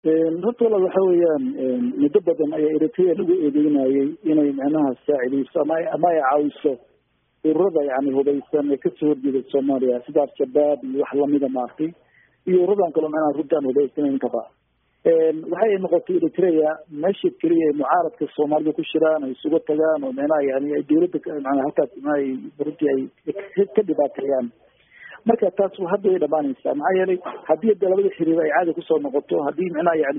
horta walaal waxa weeyaan muddo badan ayaa Eritrea lagu eedeynayay inay macnaha saacidayso ama ay caawiso ururada yani hubeysan ee kasoo horjeeda Soomaaliya sida Al-Shabaab iyo wax lamida maartay iyo ururadan kale macnaha runtaan hubeysan intaba waxay noqotay Eritrea meesha kaliya ee mucaaradka Soomaaliya ku shiraan ay isugu tagaan oo macnaha yani dawladda macnaha halkaas ay runtii ay ka dhibaateeyaan marka taas hadda way dhamaanaysaa maxaa yeelay haddii labada xiriir ay caadi kusoo noqoto haddii macnaha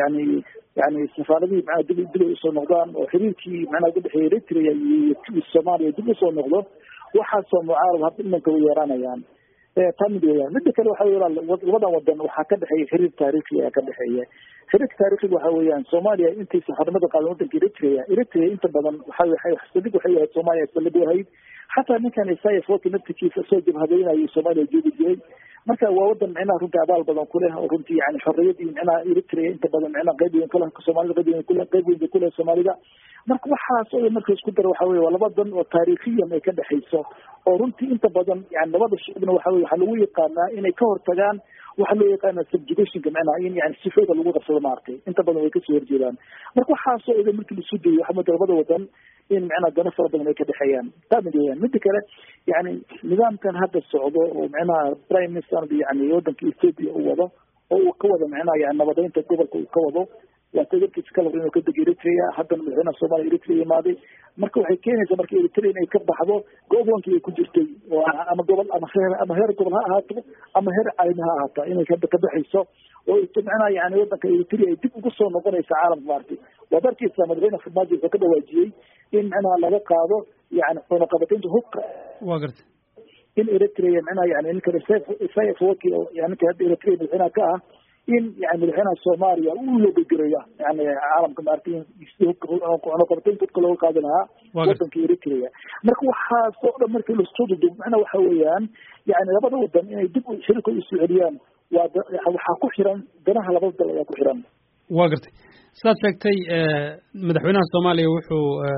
yani safaaradii macnaha dib usoo noqdaan oo xiriirkii macnaha u dhexeeya Eritrea iyo Soomaaliya dib usoo noqdo waxaasoo mucaarad hadda imanka u yeeranayaan tamid weeyaan midda kale waxa weeyaan labadan wadan waxaa ka dhexeeya xiriir taariikhi ah ka dhexeeya xiriirka taariikhiga waxa weeyaan Soomaaliya intii safarnimada qaadan wadanka Eritrea inta badan waxay ahayd Soomaaliya salad wahayd حتى نكان يسايف وقت نبتكي في سوق هذين يسومالي جيد جيد مركا ووضن معنا رنتي عبال بدن كلها ورنتي يعني حريتي معنا إريتريا انت بدن معنا قيبين كلها كسومالي قيبين كلها قيبين بكلها سومالي ده مركا وحاس أي مركز كدر وحوي ولا بدن وتاريخيا ما يكاد حيسه ورنتي انت بدن يعني نبض الشعب وحوي حلوية قانا إن يكور تجان وحلوية قانا سبجيشن كمعنا يعني السفيد اللي وقف في الماركة انت بدن ويكسر جيران مركا وحاس أي مركز السودي وحمد ربض وطن إن معنا جنفر بدن يكاد حيان تامن يعني مدة كلا يعني نظام كان هذا الصعوبة ومعنا برايم مينستر يعني يودن كإثيوبيا هو كوضة معنا يعني نبضين تقبل كوضة وتقدر تتكلم إنه كده إريتريا حتى من هنا الصومال إريتريا ماضي مركو حكينا إذا مركو إريتريا إنه يكبر حظه قبلهم كي يكون جرتي وأما قبل أما هير قبلها هاتو أما هير عينها هاتا إنه كده حيسو ويتمعنا يعني ودن كإريتريا يتبقى قصة نظرة في عالم مارتي ودرك إسلام الغينا في الماضي فكده واجي إن أنا لا قاعدة يعني نقابتين هوك واقرت إن إريتريا معنا يعني إنك سايف وكي يعني كهاد إريتريا من هنا كاه إن يعني الحين الصومالية أولو بجرية يعني عالم كمارتين نقابتين تدخلوا قادنها وطن كإريتريا مركو حاسو مركو الاستوديو معنا وحويان يعني لبدا ودن إن يدبوا شركة السعوديان وحاكو حيران دناها لبدا ياكو حيران واقرت ساد شاكتي مدحوينها الصومالية وحو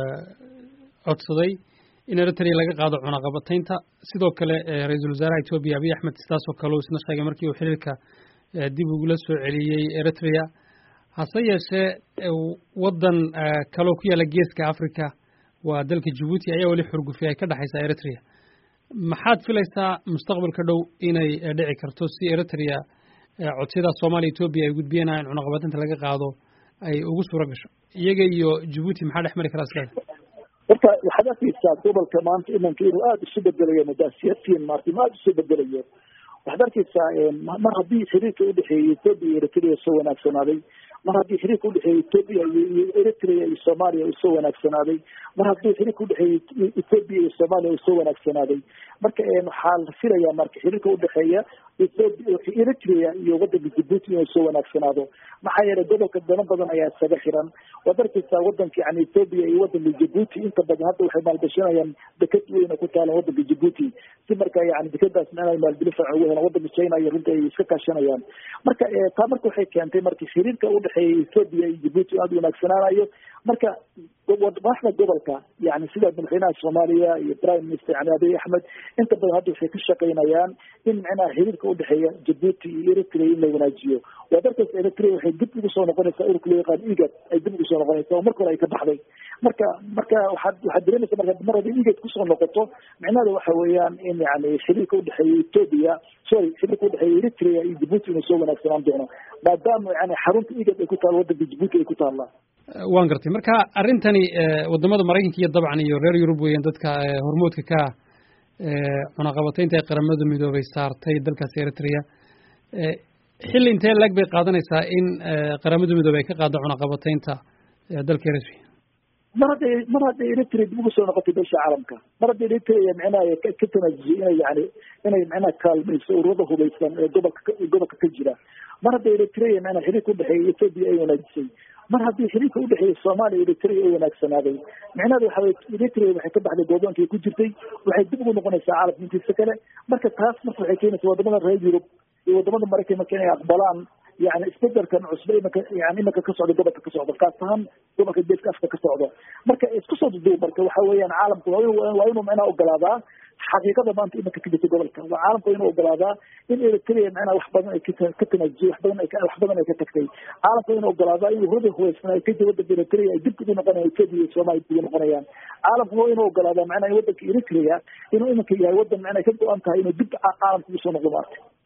codsaday in Eritrea laga qaado cunaqabataynta sidoo kale ra'iisul wasaaraha Ethiopia Abiy Ahmed taasoo kale isna sheegay markii uu xiriirka dib ugu la soo celiyay Eritrea hase yeeshee wadan kale oo ku yaala geeska Afrika waa dalka Djibouti ayaa wali xurgufay ay ka dhaxaysa Eritrea maxaad filaysaa mustaqbalka dhow inay dhici karto si Eritrea codsiyada Soomaaliya Ethiopia ay gudbiyaan cunaqabataynta laga qaado ay ugu suura gasho iyaga iyo Djibouti maxaa dhex mari kara islaada horta waxaad arkaysaa gobolka maanta imanka inuu aada isu bedelayo madaasiyadtiin maarti ma aada isu bedelayo waxaad arkaysaa mar haddii xiriirka udhexeeyay Ethiopia iyo Eritrea soo wanaagsanaaday mar haddii xiriirka udhexeeyay Ethiopia iyo Eritrea iyo Soomaaliya uu soo wanaagsanaaday mar haddii xiriirka udhexeeyay Ethiopia iyo Soomaaliya uu soo wanaagsanaaday marka waxaa la filayaa marka xiriirka udhexeeya Eritrea iyo wadanka Djibouti inuu soo wanaagsanaado maxaa yeelay gobolka dana badan ayaa isaga xiran waad arkaysaa wadanka yani Ethiopia iyo wadanka Djibouti inta badan hadda waxay maalgashanayaan deked weyn oo ku taala wadanka Djibouti si marka yani dekadaas inay maalgelin fiican ugu helaan wadanka China iyo runta ay iska kaashanayaan marka taa marka waxay keentay markii xiriirka u dhexeeyay Ethiopia iyo Djibouti aad u wanaagsanaanayo marka madaxda gobolka yani sida madaxweynaha Soomaaliya iyo Prime Minister yani Abiy Ahmed inta badan hadda waxay ka shaqeynayaan in macnaha xiriirka u dhexeeya Djibouti iyo Eritrea in la wanaajiyo wadarkaas Eritrea waxay dib ugu soo noqonaysaa ururka loo yaqaan IGAD ay dib ugu soo noqonaysaa marka hore ay ka baxday marka waxaad dareemaysaa marka mar haddii IGAD kusoo noqoto macnaheedu waxa weeyaan in yani xiriirka u dhexeeya Ethiopia xiriirka u dhexeeya Eritrea iyo Djibouti inuu soo wanaagsanaan doono maadaama yani xarunta IGAD ay ku taalo wadanka Djibouti ay ku taallaa waan gartay marka arintani wadamada Mareykanka iyo dabcan iyo reer Yurub weeyaan dadka hormoodka ka cunaqabataynta ay qaramada midoobay saartay dalkaas Eritrea xilli intee lag bay qaadanaysaa in qaramada midoobay ay ka qaado cunaqabataynta dalka Eritrea mar hadday Eritrea dib ugu soo noqotay beesha caalamka mar hadday Eritrea macnaha ka tanaasusay inay macnaha kaalmayso ururada hubeysan ee gobolka ka jira mar hadday Eritrea macnaha xiriirka u dhexeeya Ethiopia ay wanaajisay mar haddii xiriirka u dhexeeya Soomaaliya iyo Eritrea ay wanaagsanaaday macnaheedu waxa weeye Eritrea waxay ka baxday go'doonkii ku jirtay waxay dib ugu noqonaysaa caalamka intiisa kale marka taas marka waxay keenaysaa wadamada reer Yurub iyo wadamada Mareykanka inay aqbalaan يعني isbedelkan cusub imanka ka socda gobolka ka socda kaas ahaan gobolka geeska Afrika ka socda marka isku soo duubo marka waxa weeyaan caalamku waa inuu macnaha ogolaadaa xaqiiqada maanta imanka ka jirta gobolka waa caalamku inuu ogolaadaa in Eritrea macnaha wax badan ay ka tanaajiyo wax badan ay ka tagtay caalamku inuu ogolaadaa in ururada hubaysan ay ka jiro waddanka Eritrea ay dib ugu noqonayaan Ethiopia iyo Soomaaliya dib ugu noqonayaan caalamku waa inuu ogolaadaa macnaha in waddanka Eritrea inuu imanka yahay waddan macnaha ka go'an tahay inuu dib caalamku u soo noqdo maarta